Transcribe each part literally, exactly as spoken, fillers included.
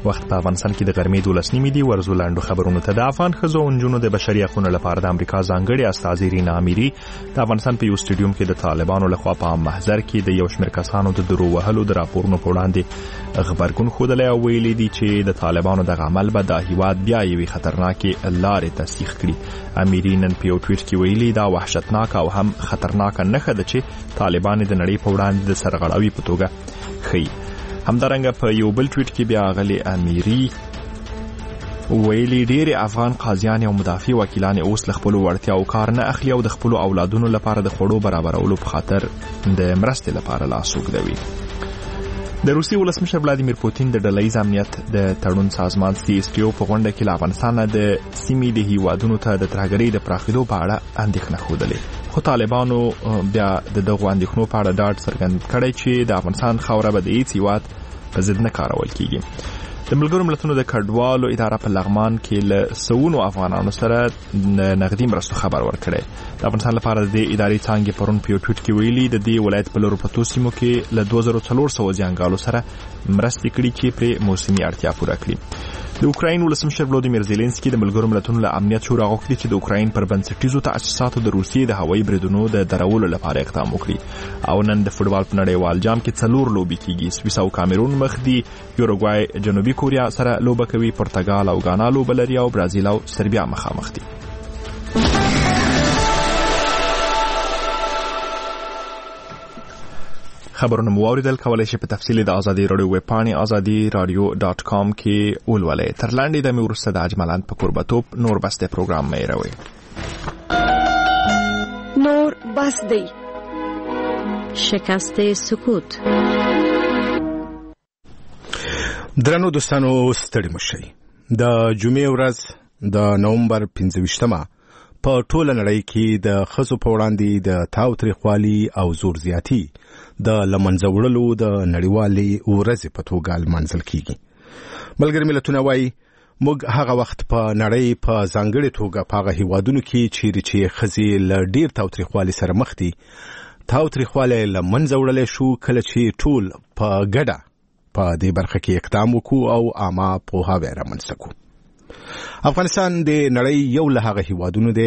وخت په افغانستان کې د غرمې دولس نیمې دي. ورزو لاندو خبرونو ته. د افغان ښځو او نجونو د بشري حقوقو لپاره د امریکا ځانګړي استازي رینا اميري د افغانستان په یو سټډیوم کې د طالبانو لخوا په محضر کې د یو شمېر کسانو د درو وهلو د راپورونو په وړاندې خبرګون ښودلی او ویلي دي چې د طالبانو دغه عمل به د هیواد بیا یوې خطرناکې لارې ته سیخ کړي. اميري نن په یو ټویټ کې ویلي دا وحشتناک او هم خطرناکه نښه ده چې طالبان د نړۍ په وړاندې د سرغړاوي په توګه ښیي. همدارنګه په یو بل ټویټ کې بیا غلي اميري ویلي ډېری افغان قاضیان او مدافع وکیلان اوس له خپل وړتیاو کار نه اخلي او د خپل اولادونو لپاره د خوړو برابرولو په خاطر د مرستې لپاره لاس اوږدوي. د روسي ولسمشر ولادیمیر پوتین د ډلهییز امنیت د تړون سازمان سی اس ټي او په غونډه کې له افغانستان د سیمې د هیوادونو ته د ترهګرۍ د پراخېدو په اړه اندېښنه ښودلې، خو طالبانو بیا د دغو اندېښنو په اړه ډاډ څرګند کړی چې د افغانستان خاوره به د هیڅ هیواد په ضد نه کارول کیږي. د ملګرو ملتونو د کډوالو اداره په لغمان کې له سونو افغانانو سره نغدي مرستو خبر ورکړی. د افغانستان لپاره د دې ادارې څانګې پرون په یو ټویټ کې ویلي د دې ولایت په لورو پرتو سیمو کې له دوه زره څلور سوه ځانګالو سره مرستې کړي چې پرې موسمي اړتیا پوره کړي. د اوکراین ولسمشر ولودیمیر زيلنسکي د ملګرو ملتونو له امنیت شورا غوښتي چې د اوکراین پر بنسټیزو تاسیساتو د روسیې د هوایي بریدونو د درولو لپاره اقدام وکړي. او نن د فوټبال په نړیوال جام کې څلور لوبې کیږي. سویس او کامرون مخ دي، یوروګوای جنوبي کوریا سره لوبه کوي، پرتګال او غانا لوبه لري او برازیل او سربیا مخامخ دي. خبرونه مو اوریدل. کولای شئ په تفصیل د ازادي رادیو ویب پاڼې ازادي رادیو ډاټ کام کې ولولئ. تر لاندې د مې ورسته د اجملان په قربتوب نور بسته پروګرام مې راوي. نور بس دی شکست سکوت. درنو دوستانو ستړي مشئ. د جمعې ورځ د نومبر پنځه ویشتمه په ټوله نړۍ کې د ښځو په وړاندې د تاوتریخوالي او زور زیاتي د لمنځه وړلو د نړیوالې ورځې په توګه لمانځل کیږي. ملګري ملتونه وايي موږ هغه وخت په نړۍ په ځانګړې توګه په هغه هیوادونو کې چیرې چې ښځې له ډېر تاوتریخوالي سره مخ دي تاوتریخوالی له منځه وړلی شو کله چې ټول په ګډه په دې برخه کې اقدام وکړو او عامه پوهاوی رامنځته کړو. افغانستان د نړۍ یو له هغه هیوادونو دی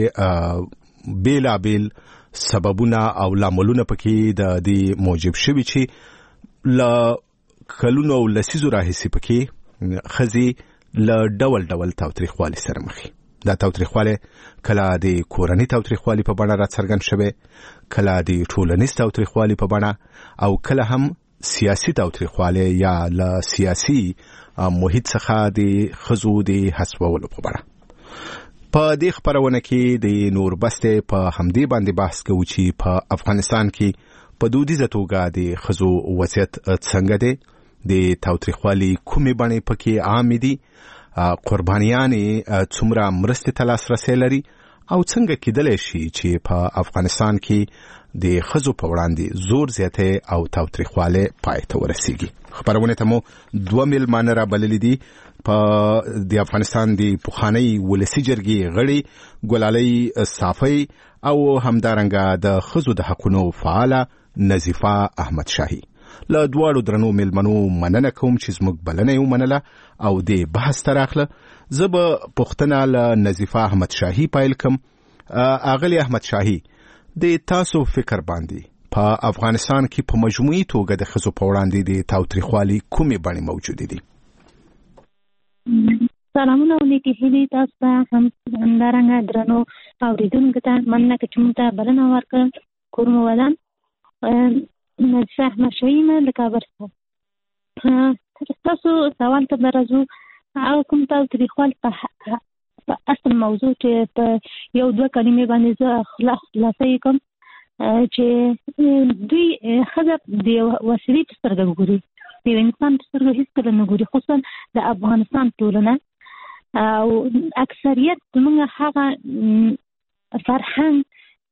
چې بیلابیل سببونه او لاملونه پکې د دې موجب شوي چې له کلونو او لسیزو راهیسې پکې ښځې له ډول ډول تاوتریخوالي سره مخ دي. دا تاوتریخوالی کله د کورنۍ تاوتریخوالي په بڼه راڅرګند شوی، کله د ټولنیز تاوتریخوالي په بڼه او کله هم سیاسي تاوتریخوالی یا له سیاسي محیط څخه د ښځو د حسابولو په بڼه. په دې خبرونه کې د نور بسته په همدې باندې بحث کوو چې په افغانستان کې په دودیزه توګه د ښځو وضعیت څنګه دی، د تاوتریخوالي کومې بڼې پکې عامې دي، قربانیانې څومره مرستې ته لاسرسی لري او څنګه کېدلی شي چې په افغانستان کې د ښځو په وړاندې زور زیاتی او تاوتریخوالی پای ته ورسیږي. خبرونه ته مو دوه میلمانه رابللي دي. په د افغانستان د پخوانۍ ولسي جرګې غړي ګلالۍ صافی او همدارنګه د ښځو د حقونو فعاله نظیفه احمد شاهي. له دواړو درنو میلمنو مننه کوم چې زموږ بلنه یې ومنله او د بحث ته راغله. زه به پوښتنه له نظیفه احمد شاهي پیل کړم. اغلې احمد شاهي، د تاسو فکر باندې په افغانستان کې په مجموعي توګه د ښځو په وړاندې د تاوتریخوالي کومې بڼې موجودې دي؟ سلامونه او نیکې هیلې تاسو ته هم همدارنګه درنو اورېدونکو ته مننه که چې موږ ته بلنه ورکړه. کور مو ودان. نظیفه احمد شاهي یم له کابل څخه. تاسو سوال ته به راځو. هغه کوم تاوتریخوالي په په اصل موضوع چې په یو دوه کلمې باندې زه خلاصه یې کوم چې دوی ښځه د وسیلې په سترګه ګوري، د یو انسان په سترګه هېڅکله نه ګوري، خصوصا د افغانستان ټولنه او اکثریت زموږ هغه فرهنګ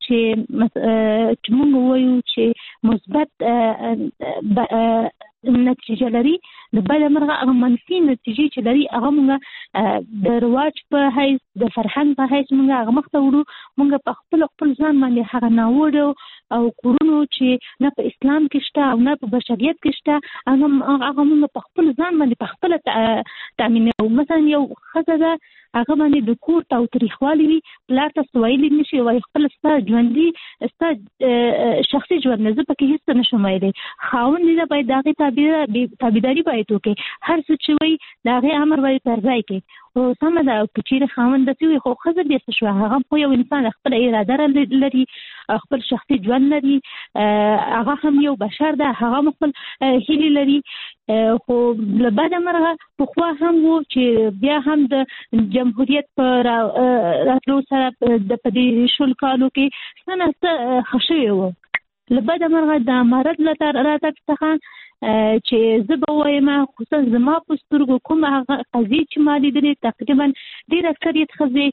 چې موږ وایو چې مثبت نتیجه لري د بل مرغه هغه منفي نتیجې چې لري هغه موږ د رواج په حیث د فرهنګ په حیث موږ هغه مخ ته وړو. موږ په خپل خپل ځان باندې هغه ناوړه او کورونو چې نه په اسلام کې شته او نه په بشریت کې شته هغه هغه موږ په خپل ځان باندې په خپل تامینو. مثلا یو ښځه ده هغه باندې د کور تاوتریخوالی وي، پلار ته سوایلی نشي وایي خپل ستا ژوندي ستا شخصي ژوند نه زه پکې هېڅ څه نشم ویلی. خاوند دی باید د هغې تابعداري باید وکړي، هر څه چې وایي د هغې امر باید پر ځای کړي. خو سمه ده که چېرې خاوند داسې وي خو ښځه بیا څه شوه، هغه خو یو انسان خپله اراده لري، خپل شخصي ژوند لري، هغه هم یو بشر ده، هغه هم خپل هیلې لري. خو له بده مرغه پخوا هم و چې بیا هم د جمهوریت په راتلو سره د په دې شل کالو کې څه نه څه ښه شوي وو. له بده مرغه د امارت له راتګ څخه چې زه به وایم خصوصا زما په سترګو کومه هغه قضیې چې ما لیدلې تقریبا ډېر اکثریت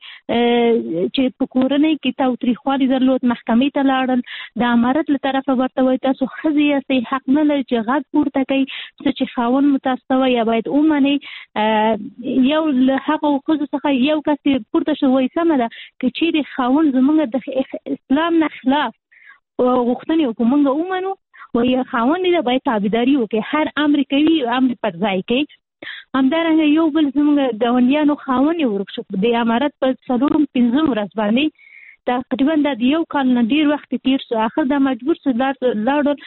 ښځې چې په کورنۍ کې تاوتریخوالي درلود محکمې ته لاړل، د امارت له طرفه ورته وایي تاسو ښځې یاستئ، حق نه لري چې غږ پورته کوي، څه چې خاوند مو تاسو ته وایي باید ومنئ. یو له هغو ښځو څخه یو کس پورته شو وایي سمه ده که چیرې خاوند زموږ د اسلام نه خلاف غوښتنې وکړو موږ ومنو وایي خاوند دی باید تابعداري وکړي، هر امر کوي امر پر ځای کوي. همدارنګه یو بل زموږ ګاونډیانو خاوند یې ورک شو د امارت په څلورم پنځم ورځ باندې تقریبا د یو کال نه ډېر وخت تیر شو، اخر دا مجبور شو لاړل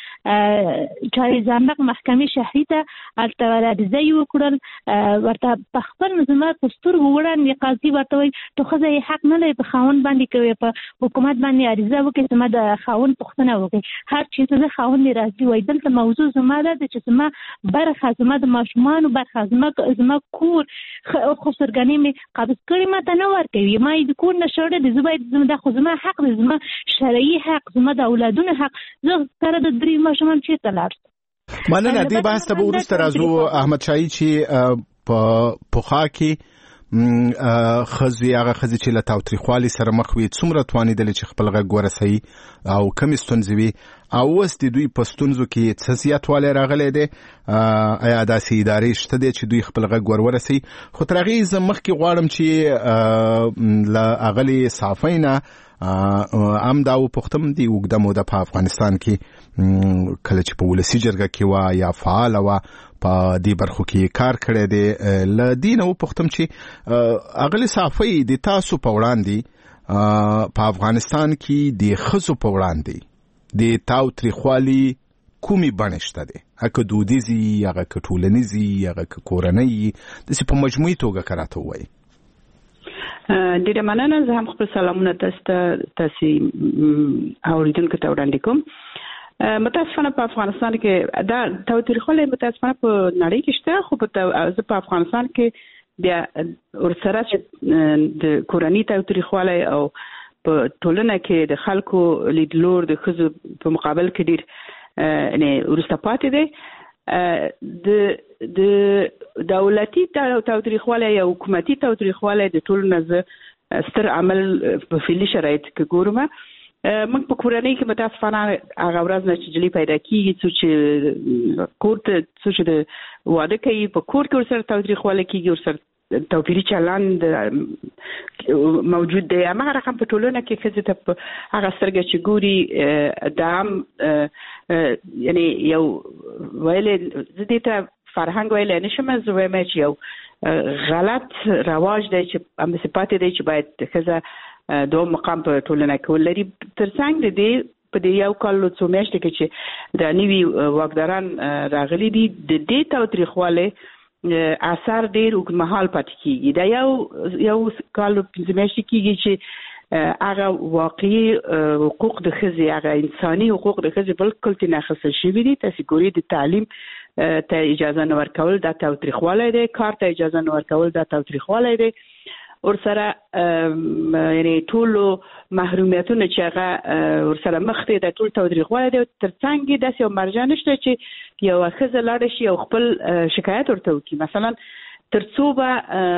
چارې زندق محکمې شهري ته، هلته عریضه یې وکړل، ورته په خپل زما په سترګو وړاندې قاضي ورته وایي ته ښځه یې حق نه لري په خاوند باندې کوي په حکومت باندې عریضه وکړي زما د خاوند پوښتنه وکړي، هر چېرته زه خاوند یې راضي وایي. دلته موضوع زما ده چې زما برخه زما د ماشومانو برخه زما زما کور خسرګنې مې قبض کړې ما ته نه ورکوي، ما یې د کور نه شړلی، زه باید دا زما حق دی، زما شرعي حق، زما د اولادونو حق، زه سره د درې ماشومان چېرته لاړ شم. مننه. دې بحث ته به وروسته راځو احمد شاهي چې په پخوا کې ښځې هغه ښځې چې له تاوتریخوالي سره مخ وي څومره توانېدلې چې خپل غږ ورسوي او کمې ستونزې وي، او اوس د دوی په ستونزو کې څه زیاتوالی راغلی دی؟ آیا داسې ادارې شته دی چې دوی خپل غږ ور ورسوي؟ خو تر هغې زه مخکې غواړم چې له اغلې صافۍ نه هم دا وپوښتم د اوږده موده په افغانستان کې کله چې په ولسي جرګه کې وه یا فعاله وه په دې برخو کې کار کړی دی، له دې نه وپوښتم چې اغلې صافۍ د تاسو په وړاندې په افغانستان کې د ښځو په وړاندې د تاوتریخوالي کومې بڼې شته دی؟ هغه دودیزي، هغه که ټولنیزي، هغه که کورنۍ، داسې په مجموعي توګه که راته ووایي. ډیره مننه. زه هم خپل سلامونه تاسو ته تاسو اوریدونکو ته وړاندې کوم. متاسفانه په افغانستان کې دا تاوتریخوالی متاسفانه په نړۍ کې شته، خو په په افغانستان کې بیا ورسره چې د کورنۍ تاوتریخوالی او په ټولنه کې د خلکو لیدلور د ښځو په مقابل کې ډېر یعنې وروسته پاتې دی. د د دولتي تاوتریخوالی یا حکومتي تاوتریخوالی د ټولو نه زه ستر عمل په فعلي شرایطو کې ګورم. موږ په کورنۍ کې متاسفانه هغه ورځ نه چې جلۍ پیدا کېږي څو چې کور ته څو چې د واده کوي په کور کې ورسره تاوتریخوالی کېږي، ورسره توپیري چلند موجود دی. هماغه رقم په ټولنه کې ښځې ته په هغه سترګه چې ګوري دا هم یعنې یو ویلی زه دې ته فرهنګ ویلی نه شم، زه وایم چې یو غلط رواج دی چې همداسې پاتې دی چې باید ښځه دوم مقام په ټولنه کې ولري. تر څنګ د دې په دې یو کال څو میاشتې کې چې د نوي واکداران راغلي دي د دې تاوتریخوالي اثر ډېر اوږدمهال پاتې کېږي. دا یو یو کال پنځه میاشتې کېږي چې هغه واقعي حقوق د ښځې، هغه انساني حقوق د ښځې بالکل ترې اخیستل شوي دي. تاسې ګورئ د تعلیم ته اجازه نه ورکول دا تاوتریخوالی دی، کار ته اجازه نه ورکول دا تاوتریخوالی دی، ورسره یعنې ټولو محرومیتونه چې هغه ورسره مخ دی دا ټول تاوتریخوالی دی. تر څنګ یې داسې یو مرجع نشته چې یوه ښځه لاړه شي او خپل شکایت ورته وکړي. مثلا ترڅو به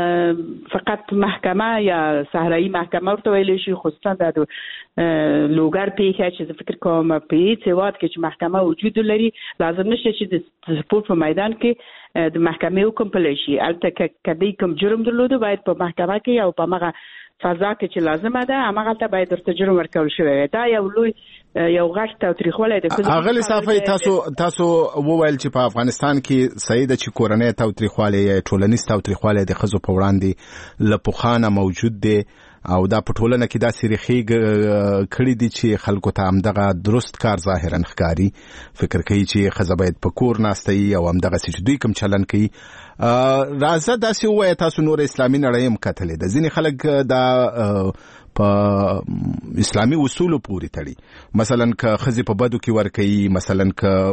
فقط محکمه یا صحرایی محکمه ورته ویلی شي، خصوصا د لوګر پیښه چې زه فکر کوم په هیڅ هېواد کې چې محکمه وجود لري لازم نشته چې د سپورت په میدان کې د محکمې حکم پلی شي. هلته که دوی کوم جرم درلوده باید په محکمه کې او په هغه فضا کې چې لازمه ده هماغلته باید ورته جرم ورکول شوی وي. دا یو لوی یو غټ تاوتریخوالی د ښځو اغلې صافی تاسو تاسو وویل چې په افغانستان کې صحیح ده چې کورنۍ تاوتریخوالی یا ټولنیز تاوتریخوالی د ښځو په وړاندې له پخوانه موجود دی او دا په ټولنه کې داسې ریښې کړي دي چې خلکو ته همدغه درست کار ظاهرا ښکاري، فکر کوي چې ښځه باید په کور ناسته وي او همدغسې چې دوی کوم چلن کوي. راځه داسې ووایه تاسو نور اسلامي نړۍ هم کتلې ده، ځینې خلک دا په اسلامي اصولو پورې تړي، مثلا که ښځې په بدو کې ورکوي، مثلا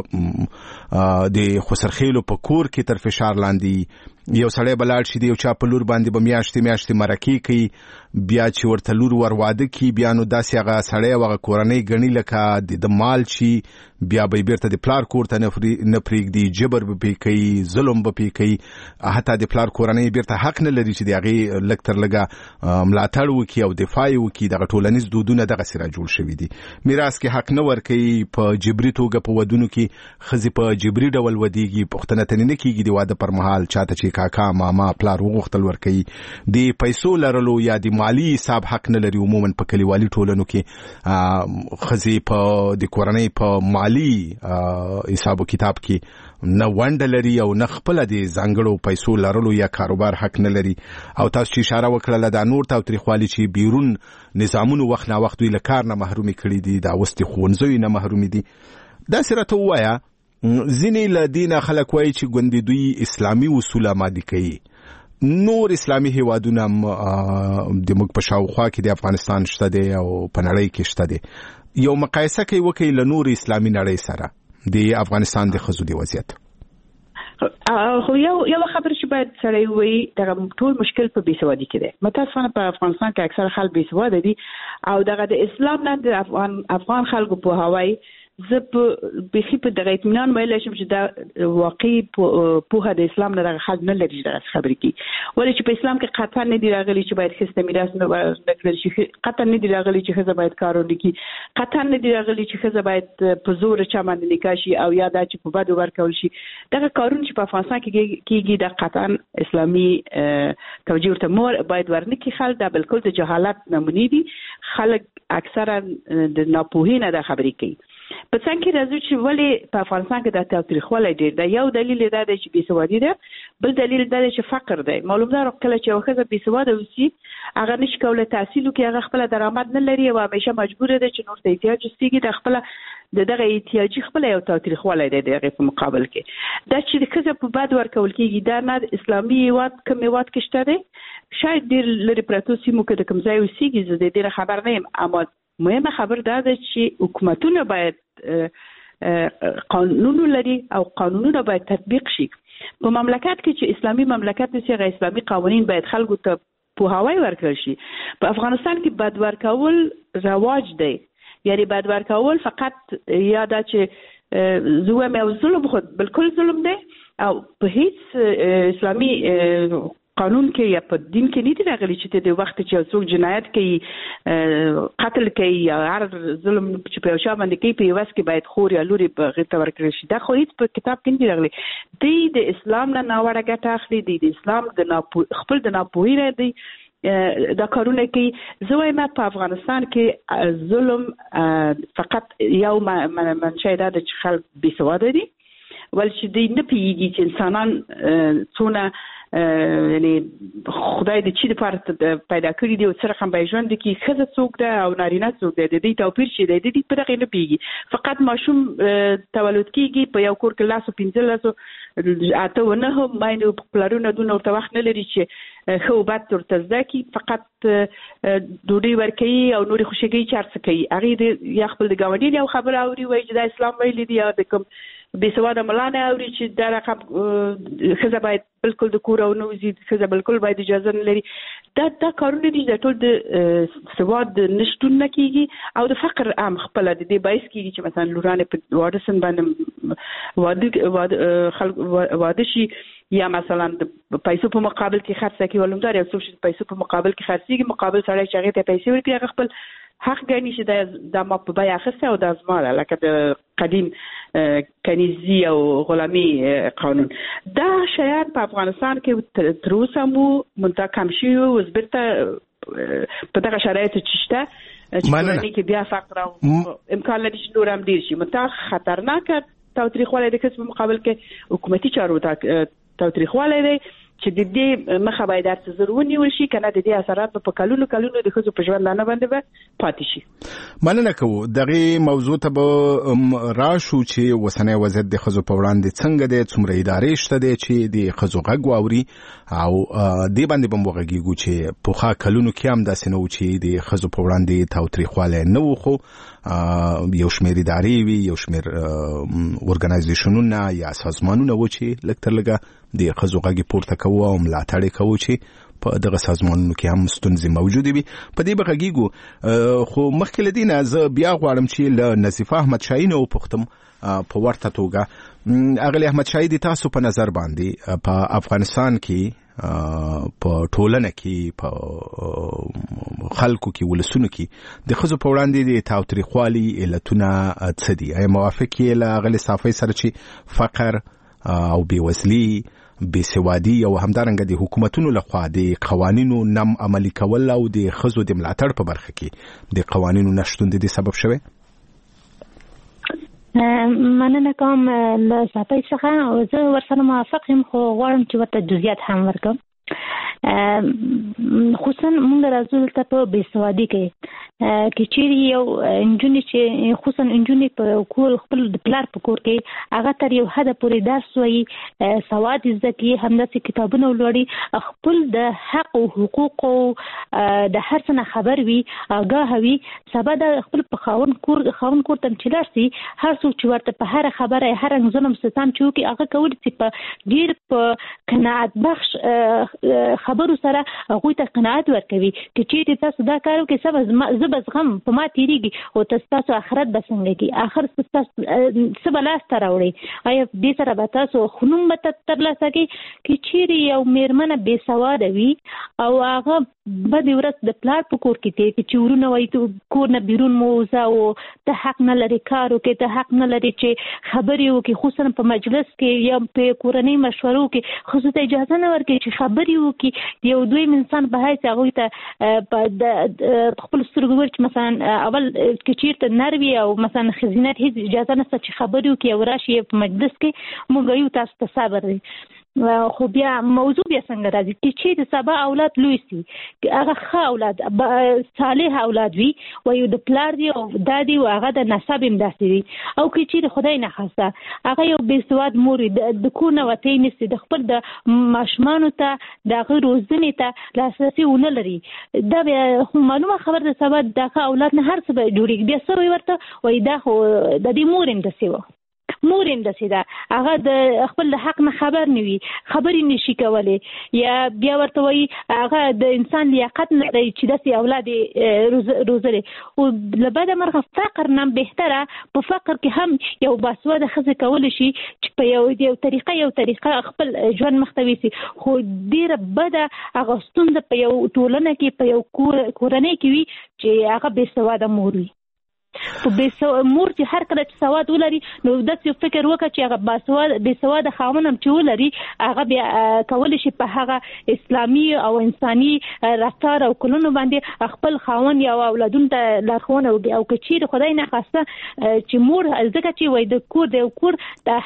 که د خسرخیلو په کور کې تر فشار لاندې یو سړی به لاړ شي د یو چا په لور باندې به میاشتې میاشتې مرکې کوي، بیا چې ورته لور ور واده کړي بیا نو داسې هغه سړی او هغه کورنۍ ګڼي لکه د مال شي، بیا به یې بیرته د پلار کور ته نه پرېږدي، جبر به پرې کوي، ظلم به پرې کوي، حتی د پلار کورنۍ بیرته حق نه لري چې د هغې لږ تر لږه ملاتړ وکړي او دفاع یې وکړي. دغه ټولنیز دودونه دغسې را جوړ شوي دي. میراث کې حق نه ورکوي، په جبري توګه په ودونو کې ښځې په جبري ډول ودېږي، پوښتنه ترې نه کېږي د واده پر مهال چاته چې کاکا ماما پلار وغوښتل ورکوي. د پیسو لرلو یا د مالی حساب حق نه لري. عموما په کلیوالي ټولنو کې ښځې په د کورنۍ په مالی حساب و کتاب کې نه ونډه لري او نه خپله د ځانګړو پیسو لرلو یا کاروبار حق نه لري. او تاسو چې اشاره وکړله دا نور تاوتریخوالي چې بیرون نظامونو وخت نه وخت دوی له کار نه محرومي کړي دي، دا اوس د ښوونځیو نه محرومي دي، داسې راته ووایه ځینې له دې نه خلک وایي چې ګوندې دوی اسلامي اصول امادي کوي. نور اسلامي هیوادونه د موږ په شاوخوا کې د افغانستان شته دی او په نړۍ کې شته دی، یو مقایسه کوي وکړي له نور اسلامي نړۍ سره د افغانستان د ښځو د وضعیت. خو یو یو خبر چې باید سړی وایي دغه ټول مشکل په بېسوادي کې دی. متاسفانه په افغانستان کې اکثر خلک بېسواده دي او دغه د اسلام نه د افغان افغان خلکو پوهاوی زه په بیخي په دغه اطمینان ویلی شم چې دا واقعي پوهه د اسلام نه دغه خلک نه لري چې دغسې خبرې کوي. ولې چې په اسلام کې قطعا نه دي راغلي چې باید ښځې ته میراث نه ورکړل شي، قطعا نه دي راغلي چې ښځه باید کار ونه کړي، قطعا نه دي راغلي چې ښځه باید په زور چا باندې نکاح شي او یا دا چې په بدو ورکول شي. دغه کارونه چې په افغانستان کې کېږي دا قطعا اسلامي توجیه ورته مور باید ورنه کړي. خلک دا بالکل د جهالت نمونې دي، خلک اکثرا د ناپوهۍ نه دا خبرې کوي. په څنګ کې راځو چې ولې په افغانستان کې دا تاوتریخوالی ډېر دی. یو دلیل دا دی چې بېسوادي ده، بل دلیل دا دی چې فقر دی. معلوم ده کله چې یوه ښځه بېسواده اوسي هغه نشي کولی تحصیل وکړي، هغه خپله درآمد نه لري او همیشه مجبوره ده چې نور ته احتیاج وستېږي، د خپله د دغه احتیاجي خپله یو تاوتریخوالی دی د هغې په مقابل کې. دا چې د ښځه په بد ورکول کېږي دا نه د اسلامي هېواد کوم هېواد کې شته دی، شاید ډېر لرې پرتو سیمو کې د کوم ځای اوسېږي، زه د دې نه خبر نه یم. اما مهمه خبر دا ده چې حکومتونه باید قانون لري او قانونونه باید تطبیق شي. په مملکت کې چې اسلامي مملکت دی هغه اسلامي قوانین باید خلکو ته پوهاوی ورکړل شي. په افغانستان کې بد ورکول رواج دی، یعنی بد ورکول فقط یا دا چې زه وایم یو ظلم خو بالکل ظلم دی او په هیڅ اسلامي قانون کې یا په دین کې نه دي راغلي چې د وخت چې یو څوک جنایت کوي، قتل کوي یا هر ظلم چې په یو چا باندې کوي په یو وس کې باید خور یا لور یې هغې ته ورکړل شي. دا خو هېڅ په کتاب کې نه دي راغلي. دوی د اسلام نه ناوړه ګټه اخلي، دوی د اسلام د ناپو خپل د ناپوهۍ نه دوی دا کارونه کوي. زه وایم په افغانستان کې ظلم فقط یو منشأ دا ده چې خلک بېسواده دي، ولې چې دوی نه پوهېږي چې انسانان څونه یعنی خدای د چی لپاره پیدا کړی دی او څه رقم به ژوند کې ښځه څوک ده او نارینه څوک دی، د دې توپیر شي دی، د دې په دغې نه پوهېږي. فقط ماشوم تولد کېږي په یو کور کې لسو پنځلسو اته و نهو میندو پلرونه دونه ورته وخت نه لري چې ښه و بد ورته زده کړي، فقط ډوډۍ ورکوي او نورې خوشحګۍ چې هر څه کوي. هغې د یا خپل د ګاونډي یو خبره اوري وایي چې دا اسلام ویلي دي یا د کوم بې سواده ملا نه اوري چې دا رقم ښځه باید بالکل د کور او نه وځي، ښځه بالکل باید اجازه نه لري. دا دا کارونه دي چې ټول د سواد نشتون نه کېږي او د فقر عام خپله د دې باعث کېږي چې مثلا لورانې په واده سن باندې واده واده خلک واده شي یا مثلا د پیسو په مقابل کې خرڅ کوي. ولومدار یو څوک چې پیسو په مقابل کې خرڅېږي، مقابل سړی چې هغې ته پیسې ورکړي هغه خپل حق ګڼي چې دا ما په بیه اخیستی او دا زما ده، لکه د قدیم کنیزي او غلامي قانون. دا شیان په افغانستان کې تر اوسه مو منتها کم شوي او اوس بیرته په دغه شرایطو چې شته چې کورنۍ کې بیا فقر او امکان لري چې نور هم ډېر شي. منتها خطرناکه تاوتریخوالی د ښځو په مقابل کې حکومتي چارو تاوتریخوالی دی چې د دې مخه باید هر څه زر ونیول شي، که نه د دې اثرات به په کلونو کلونو د ښځو په ژوندانه باندې به پاتې شي. مننه کوو. دغې موضوع ته به راشو چې اوسنی وضعیت د ښځو په وړاندې څنګه دی، څومره ادارې شته دی چې د ښځو غږ واوري او دې باندې به هم وغږېږو چې پخوا کلونو کې هم داسې نه و چې د ښځو په وړاندې تاوتریخوالی نه و، خو یو شمېر ادارې وي، یو شمېر ارګنایزیشنونه یا سازمانونه و چې لږ تر لږه د ښځو غږ پورته کوو او ملاتړ یې کوو چې په دغه سازمانونو کې هم ستونزې موجودې وي. په دې به غږېږو، خو مخکې له دې نه زه بیا غواړم چې له نظیفه احمدشاهي نه وپوښتم په ورته توګه. اغلې احمدشاهي د تاسو په نظر باندې په افغانستان کې په ټولنه کې په خلکو کې ولسونو کې د ښځو په وړاندې د تاوتریخوالي علتونه څه دي؟ آیا موافق یې له اغلې صافۍ سره چې فقر او بېوزلي، بېسوادي او همدارنګه د حکومتونو لخوا د قوانینو نم عملي کول او د ښځو د ملاتړ په برخه کې د قوانینو نشتون د دې سبب شوی؟ مننه کوم له صافۍ څخه او زه ورسره موافق یم، خو غواړم چې ورته جزئیات هم ورکړم. خصوصا موږ راځو دلته په بېسوادي کې کې چیرې یو نجونې چې خصوصا نجونې په کور خپل د پلار په کور کې هغه تر یو حده پورې درس وایي، سواد زده کړي، همداسې کتابونه ولولي، خپل د حق او حقوقو د هر څه نه خبر وي، آګاه وي، سبا د خپل په خاوند کور خاوند کور ته چې لاړ شي، هر څوک چې ورته په هره خبره هر رنګ ظلم ستم چې وکړي هغه کولی شي په ډېر په قناعت بخش خبرو سره هغوی ته قناعت ورکوي چې چیرې تاسو دا کار وکړئ سبا زه به زغم په ما تېرېږي او تاسو آخرت به څنګه کړي، آخر تاسو څه به لاسته راوړئ؟ آیا دې سره به تاسو خنوم به ترلاسه کړئ؟ که چیرې یو مېرمنه بې سواده وي او هغه بدې ورځ د پلار په کور کې دی چې ورونه وایي کور نه بیرون مو وځه او ته حق نه لرې کار وکړې، ته حق نه لرې چې خبرې وکړي، خصوصا په مجلس کې یا په کورنۍ مشورو کې ښځو ته اجازه نه ورکوي چې خبرې وکړي. یو دویم انسان په حیث هغوی ته په خپل سترګو چې مثلا اول کې چیرته نر وي او مثلا ښځینه هېڅ اجازه نشته چې خبرې وکړي او راشي په مجلس کې، موږ وایو تاسو ته صبر دی. خو بیا موضوع بیا څنګه راځي چې چې د سبا اولاد لوی سي، هغه ښه اولاد صالح اولاد وي، وایو د پلار دی او دادی او هغه د نسب هم داسې وي، او که چیرې خدای نخواسته هغه یو بې سواد مور وي، د کور نه وتی نسي، د خپل د ماشومانو ته د هغه روزنې ته لاسرسي ونه لري، دا بیا خو معلومه خبر د سبا دغه اولاد نه هر څه به جوړېږي. بیا څه وایي ورته وایي دا خو د دې مور هم داسې وه، مور هم داسې ده، هغه د خپل د حق نه خبر نه وي، خبرې نشي کولی، یا بیا ورته وایي هغه د انسان لیاقت نه لري چې داسې اولاد یې روزلی. خو له بده مرغه فقر نه بهتره په فقر کې هم یو باسواده ښځه کولی شي چې په یو یو طریقه یو طریقه خپل ژوند مخ ته ویسي. خو ډېره بده هغه ستونزه په یو ټولنه کې په یو کورنۍ کې وي چې هغه بېسواده مور وي. په مور چې هر کله چې سواد ولري نو داسې فکر وکړه چې هغه باسواد بېسواده خاوند هم چې ولري هغه بیا کولی شي په هغه اسلامي او انساني رفتار او کړنو باندې خپل خاوند یا اولادونو ته لارښوونه وکړي. او که چیرې خدای نخواسته چې مور ځکه چې وایي د کور د یو کور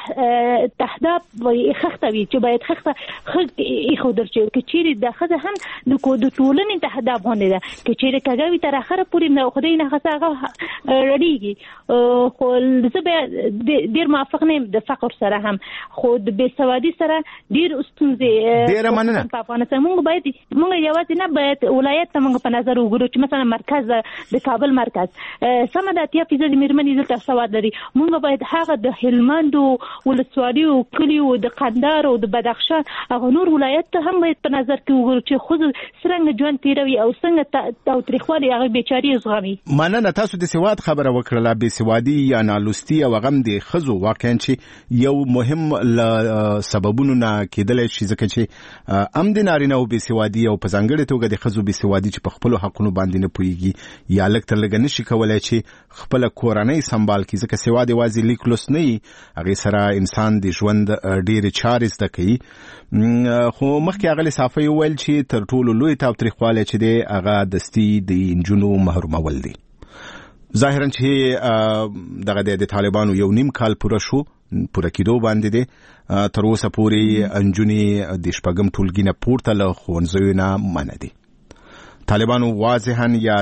تهداب وایي خښته وي چې باید خښته ښه ایښودل شي، که چیرې دا ښځه هم د ټولنې تهداب غوندې ده، که چیرې کږه وي تر اخره پورې خدای نخواسته هغه رړیږي. خو زه به ډیر موافق نه یم د فقر سره هم، خو د بېسوادي سره ډیر ستونزې ډیره مننه. په افغانستان موږ باید موږ یوازې نه باید ولایت ته موږ په نظر وګورو چې مثلا مرکز د کابل مرکز سمه ده اتیا فیصد میرمنې دلته سواد لري. موږ باید هغه د هلمند ولسوالیو کلیو د قندهار او د بدخشان هغه نور ولایت ته هم باید په نظر کې وګورو چې خو څنګه ژوند تیروي او څنګه تاوتریخوالي هغه بیچاري زغمي. مننه. تاسو د سواد خبره وکړه، بې سوادي یا نالوستي او غم د خزو واقعا چې یو مهم سببونو نه کېدلی شي، ځکه چې ام د نارینه او بې سوادي او په ځانګړې توګه د خزو بې سوادي چې په خپل حقونو باندې نه پوهیږي یا لږ تر لږه نشي کولای چې خپل کورنۍ سمبال کړي، ځکه سواد یوازې لیک لوست نه وي، هغې سره انسان د ژوند ډېرې چارې زده کوي. خو مخکې اغلې صافی وویل چې تر ټولو لوی تاوتریخوالی چې دی هغه دستي د نجونو محرومول دی. ظاهرا چې دغه د طالبانو یو نیم کال پوره شو، پوره کېدو باندې دی، تر اوسه پورې نجونې د شپږم ټولګي نه پورته له ښوونځیو نه منع دي. طالبانو واضحا یا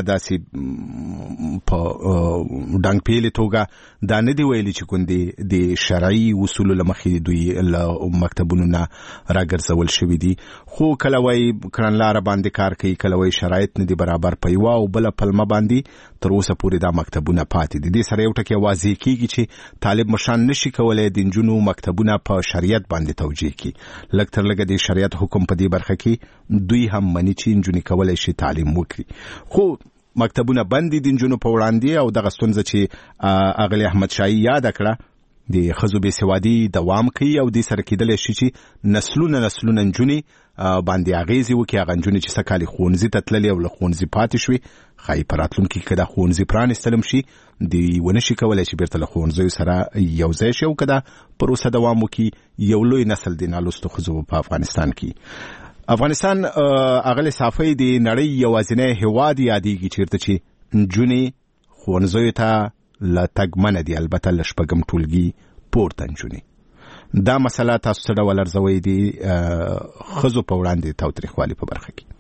داسې په ډنګ پیلې توګه دا نه دی ویلي چې کوندې د شرعي اصولو له مخې دوی له مکتبونو نه راګرځول شوي دي، خو کله وایي کړنلاره باندې کار کوي، کله وایي شرایط نه دي برابر په یوه او بله پلمه باندې تر اوسه پورې دا مکتبونه پاتې دي. دې سره یو ټکی واضح کېږي چې طالب مشران نشي کولی د نجونو مکتبونه په شریعت باندې توجیه کړي. لږ تر لږه د شریعت حکم په دې برخه کې دوی هم مني چې نجونې کولی شي تعلیم وکړي، خو مکتبونه بند دي نجونو په وړاندې. او دغه ستونزه چې اغلی احمد شاهي یاد کړه د خزو بې سوادي دوام کوي او دې سره کېدلی شي چې نسلونه نسلونه نجونې باندې اغیزې وکړي. هغه نجونې چې څه کال ښوونځي ته تللې او له ښوونځي پاتې شوې، ښایي په راتلونکي کې که دا ښوونځي پرانېستل هم شي دوی ونه شي کولی چې بیرته له ښوونځیو سره یو ځای شي، او که دا پروسه دوام وکړي یو لوی نسل د نالوستو ښځو په افغانستان کې. افغانستان اغلی صافی د نړۍ یوازینی هیواد یادېږي چیرته چې نجونې ښوونځیو ته له تګ منع دي، البته له شپږم ټولګي پورته نجونې. دا مسله تاسو څه ډول ارزوئ د ښځو په وړاندې تاوتریخوالي په برخه کې؟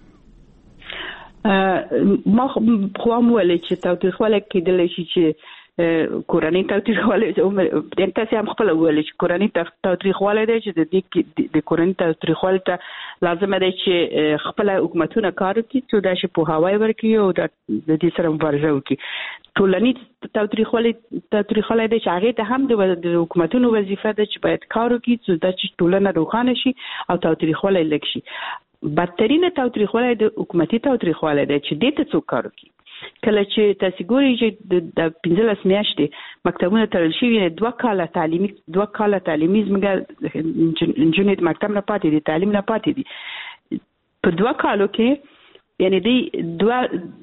ما خو هم ویلې چې تاوتریخوالی کېدلی شي چې کورنۍ تاوتریخوالی، تاسې هم خپله ویلې چې کورنۍ تاوتریخوالی دی چې د دې د کورنۍ تاوتریخوالي ته لازمه دی چې خپله حکومتونه کار وکړي، څو دا چې پوهاوی ورکړي او د دې سره مبارزه وکړي. ټولنیز تاوتریخوالی تاوتریخوالی دی چې هغې ته هم د حکومتونو وظیفه ده چې باید کار وکړي څو دا چې ټولنه روښانه شي او تاوتریخوالی لږ شي. بدترینه تاوتریخوالی د حکومتي تاوتریخوالی دی چې دې ته څوک کار وکړي. کله چې تاسو ګورئ چې د پنځلس میاشتې مکتبونه تړل شوي، دوه کاله تعلیمي دوه کاله تعلیمي زموږ نجونې د مکتب نه پاتې دي، تعلیم نه پاتې دي. په دوه کالو کې یعنې دوی دوه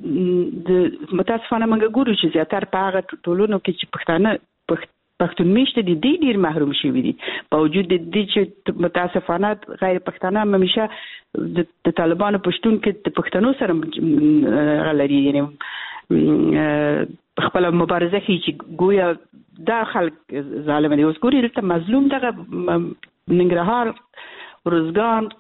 د متاسفانه موږ ګورو چې زیاتره په هغه ټولنو کې چې پښتانه پښتون میشته دي دی ډیر محروم شوي دي، په وجود د دې چې متاسفانه غیر پښتانه همیشه د طالبانو پښتون کې د پښتنو سره غلري، یعنی خپل مبارزه کوي چې گویا دا خلک ظالم دي. اوس ګوري دلته مظلوم دغه ننګرهار، روزګان،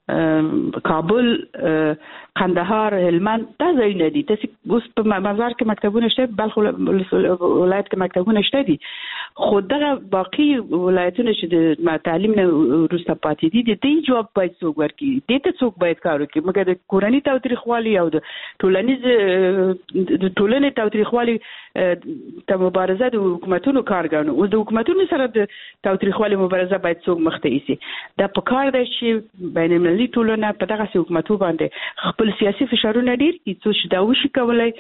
کابل، قندهار، هلمند دا ځایونه دي. تاسې اوس په مزار کې مکتبونه شته، بلخ ولایت کې مکتبونه شته دي، خو دغه باقي ولایتونه چې د تعلیم نه وروسته پاتې دي د دې جواب باید څوک ورکړي، دې ته څوک باید کار وکړي. مګر د کورني تاوتریخوالي او د ټولنیز د ټولنې تاوتریخوالي ته مبارزه د حکومتونو کار ګڼو. اوس د حکومتونو سره د تاوتریخوالي مبارزه باید څوک مخ ته یوسي. دا په کار دی چې بین المللي ټولنه په دغسې حکومتونو باندې خپل سیاسي فشارونه ډېر کړي څو چې دا وشي کولی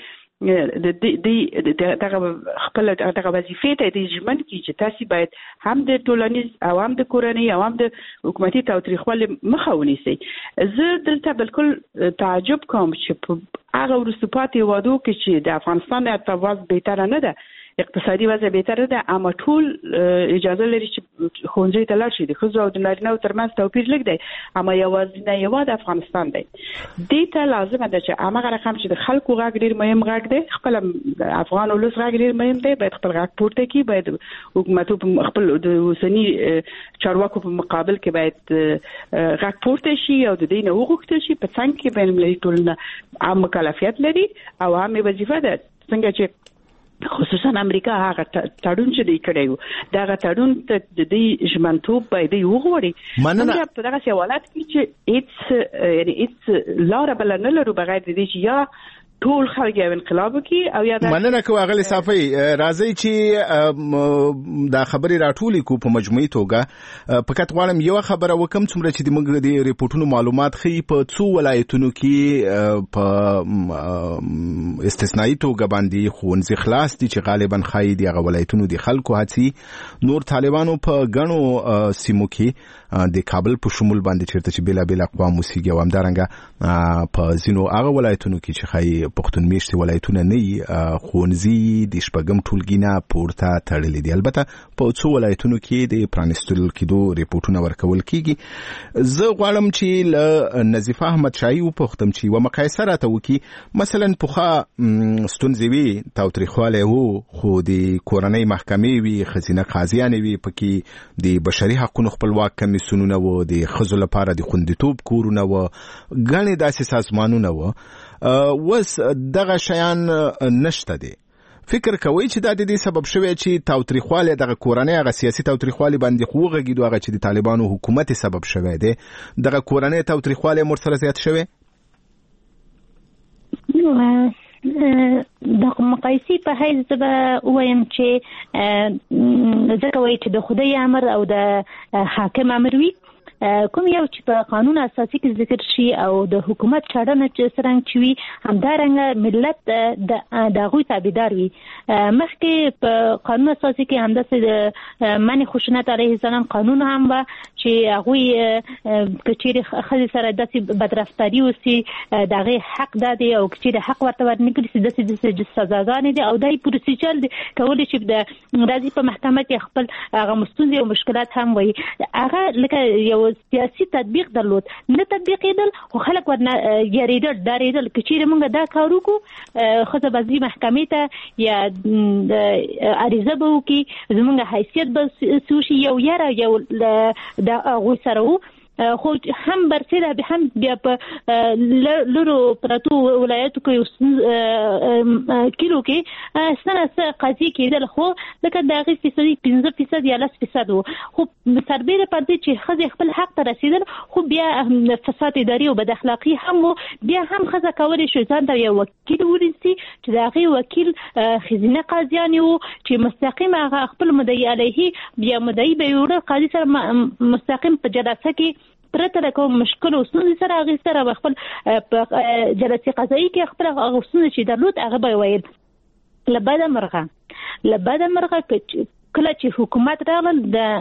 د دغه خپل دغه وظیفې ته د ژمن کړي چې تاسې باید هم د ټولنیز او هم د کورنۍ او هم د حکومتي تاوتریخوالي مخه ونیسئ. زه دلته بالکل تعجب کوم چې په هغه وروسته پاتې هېوادو کې چې د افغانستان ارتباط بهتره نه ده، اقتصادي وضع بهتره ده، اما ټول اجازه لري چې ښوونځي ته لاړ شي. د ښځو او د نارینه‌و ترمنځ توپیر لږ دی، اما یوازینی هېواد افغانستان دی. دې ته لازمه ده چې هماغه رقم چې د خلکو غږ ډېر مهم غږ دی، خپل افغان ولس غږ ډېر مهم دی، باید خپل غږ پورته کړي، باید حکومتو په خپل د اوسني چارواکو په مقابل کې باید غږ پورته شي او د دې نه وغوښتل شي په څنګ کې بین المللي ټولنه عام مکلفیت لري او عامې وظیفه ده. څنګه چې خصوصا امریکا هغه تړون چې دی کړی دا هغه تړون ته د دې ژمنتوب باید وغوړي مننه په دغه حوالات کې چې هیڅ یعنی هیڅ لار بل نه لرو بغیر د دې چې یا ټول خلک یو انقلاب وکړي او یا مننه کوي اغلی صافي راځي چې دا خبري راټولې کو په مجموعي توګه فقط غواړم یو خبره وکم څومره چې د موږ د ریپورتونو معلومات خي په څو ولایتونو کې په استثنایی توګه باندې خونځ خلاص دي چې غالبا خای دي غو ولایتونو د خلکو هڅي نور طالبانو په غنو سیمو کې د کابل په شمول باندې چیرته چې بلا بلا اقوام موسیقي او همدارنګه په زینو هغه ولایتونو کې چې خای پښتون میشتي ولایتونه نه خونځي د شپږم ټولګینا پورته تړلې دي البته په څو ولایتونو کې د پرانستل کېدو ریپورتونه ورکول کیږي زه غواړم چې ل نظیفه احمد شاهي او پښتم چې و مقایسه راته وکي مثلا پوخا ستونزوي تاوتریخواله وو خو د کورنۍ محکمې وی خزینه قاضیان وی پکې د بشري حقوقو خپلواک کمیسیونونه وو د خزو لپاره د خوندیتوب کورونه وو غني داسې سازمانونه وو وس دغه شیان نشته دي فکر کوي چې دا د دې سبب شوی چې تاوتریخواله دغه کورنۍ هغه سیاسي تاوتریخواله باندې خوغه هغه چې د طالبانو حکومت سبب شوی دی دغه کورنۍ تاوتریخواله مرسته زیات شوی د مقایسې په حیث زبا وایم چې ځکه وایي چې د خدای امر او د حاکم امر وي کوم یو چې په قانون اساسي کې ذکر شي او د حکومت چاړه چې څنګه چوي همدارنګه ملت د دغوی تابعدار وي مخکې په قانون اساسي کې همداسې د منی خشونت علیه السلام قانون هم و چې هغه کچېر خځې سره داسې بدرفتاری وسی دغه حق دادي او کچېر حق ورته ورنکړي داسې د سزاګانې دي او دای پروسیجر کولی شي د راځي په محکمه کې خپل هغه مستونزې او مشکلات هم وي هغه لکه یو سیاسي تطبیق درلود نه تطبیق کېدل خو خلک ورنه یریدل ډارېدل کچېر موږ دا کار وکړو خزه بازي محکمې ته یا عریضه به وکړي زموږ حیثیت به سوشي یو یاره یو د هغوی سره و خو هم برسېده به هم بیا په لرو پراتو ولایتو کې کیلو کې سنه سه قضیې کېدل خو لکه د هغې فیصدي پنځه فیصد یا لس فیصد و خو سربیره پردې چې ښځې خپل حق ته رسېدل خو بیا فساد اداري او بد اخلاقي هم و بیا هم ښځه کولی شي ځان ته یو وکیل ونیسي چې د هغې وکیل ښځینه قاضیانې وو چې مستقیم هغه خپل مدعي علیه بیا مدعي به یې وړه قاضي سره مستقیم په جلسه کې پرته له کوم مشکل او ستونزې سره هغې سره خپل جلسې قضایي کې خپل هغه ستونزې چې درلود هغه به یې ویل له بده مرغه له بده مرغه کله چې حکومت راغلل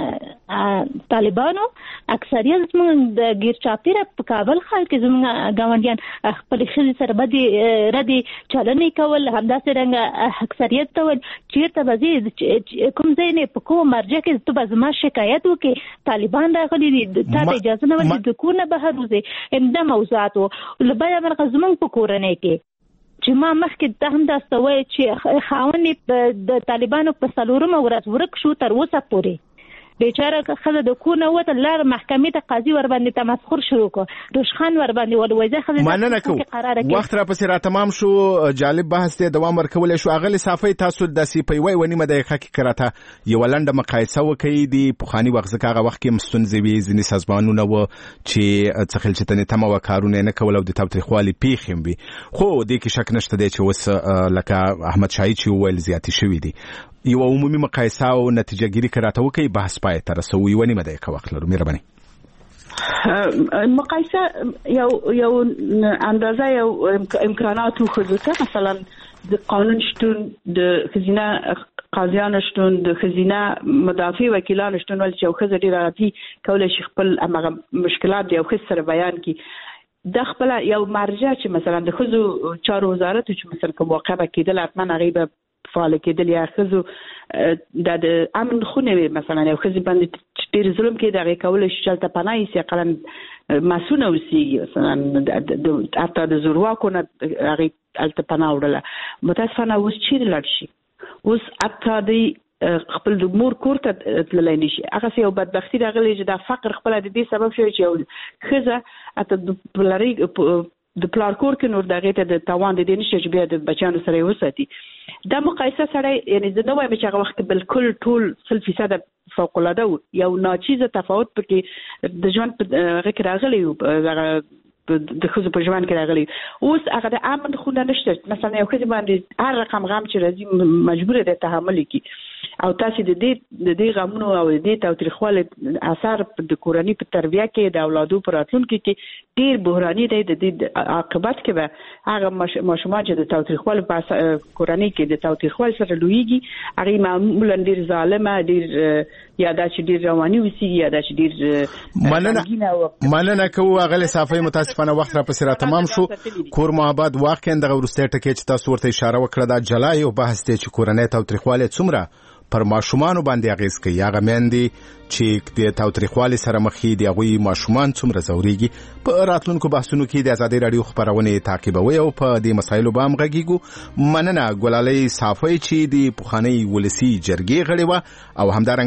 د طالبانو اکثریت زموږ د غیر چاپیره په کابل ښار کې زموږ ګاونډیان خپل ښځې سره بدې ردې چلنې کول همداسې رنګه اکثریت ته ویل چېرته به ځې کوم ځای نه په کوم مرجع کې ته به زما شکایت وکړې طالبان راغلي دي تا ته اجازه نه ورکړي د کور نه بهر وځې همدا موضوعات وو له بده مرغه زموږ په کورنۍ کې چې ما مخکې ته هم داسته وایي چې خاوند د طالبانو په څلورمه ورځ ورک شو تر اوسه پورې بیچاره ښځه د کور نه ووته لاړه محکمې ته قاضي ورباندې تمسخر شروع کړ روشخان ورباندې ولویزه ښځه مننه کوم وخت را پسې را تمام شو جالب بحث دی دوام ورکولی شو اغلې صافی تاسو داسې په یوه یوه نیمه دقیقه کې که راته یوه لنډه مقایسه وکړئ د پخواني وخت ځکه هغه وخت کې هم ستونزې وې ځینې سازمانونه وه چې څه خلچتنې تمه وه کارونه یې نه کول او د تاوتریخوالي پېښې هم وي خو دې کې شک نشته دی چې اوس لکه احمد شاهي چې وویل زیاتې شوي دي یو عمومي مقایسه او نتیجه ګیری کراته وکي بحث پای ته رسوي یو نیمه دقیقه وخت لرو مهرباني مقایسه یو یو اندازه یو امکانات خو ځکه مثلا د قانون شتون د خزینه قاضیان شتون د خزینه مدافع وکیلان شتون ول چې خزه ډیر راځي کولای شي خپل هغه مشکلات یو خص سره بیان کی د خپل یو مرجع چې مثلا د خزو چارو وزارت چې مثلا کوم واقعه کېدل حتما غیبه فعال کېدل یا خزو د امن خونه مثلا یو خزي باندې ډیر ظلم کې دغه کول شي چې پناه یې قلم مسونه وسی مثلا د اته د زورواکو نه هغه الته پناه وړله متاسفانه اوس چیرې لاړ شي اوس اته د خپل د مور کور ته تللی نشي هغه یو بدبختی راغلی چې د فقر خپل د دې سبب شوی چې یو خزه اته د پلاری د پلار کور کې نور دغه ته د توان د دې نشي چې بیا د بچانو سره وساتي. دا مقایسه سره یعنی زه نو وایم چې هغه وخت بالکل ټول صفر فیصد فوق العاده یو ناچیزه تفاوت پکې د ژوند په هغه کې راغلی و د خزو په ژوند کې راغلی. اوس هغه د امن خونه نشته. مثلا یو خزه باندې هر رقم غم چې راځي مجبور ده تحمل کی او تاسو د دې د دې غمونو او د دې تاوتریخوالي اثر د کورنۍ په تربیه کې د اولادو پر راتلونکي کې ډیر بحراني دی. د دې عاقبت کې به هغه ماشومان چې د تاوتریخوالي په کورنۍ کې د تاوتریخوالي سره لویږي هغه معمولا ډیر ظالمه ډیر یا دا چې ډیر رواني وسی یا دا چې ډیر مننه مننه کوو. هغه صافي متاسفانه وخت را پسې را تمام شو. کور محبت واقعا د ورسته ټکی چې تاسو ورته اشاره وکړه دا جلای او بحث دی چې کورنۍ تاوتریخوالي څومره پر ماشومان باندې اغیز کوي. هغه مېندې چې د تاوتریخوالي سره مخ دي هغوی ماشومان څومره زوريږي. په راتلونکو بحثونو کې د ازادي رادیو خبرونه تعقیبوي او په دې مسایلو به هم غږیږو. مننه ګلالۍ صافی چې د پخوانی ولسی جرګې غړې و او همدارنګه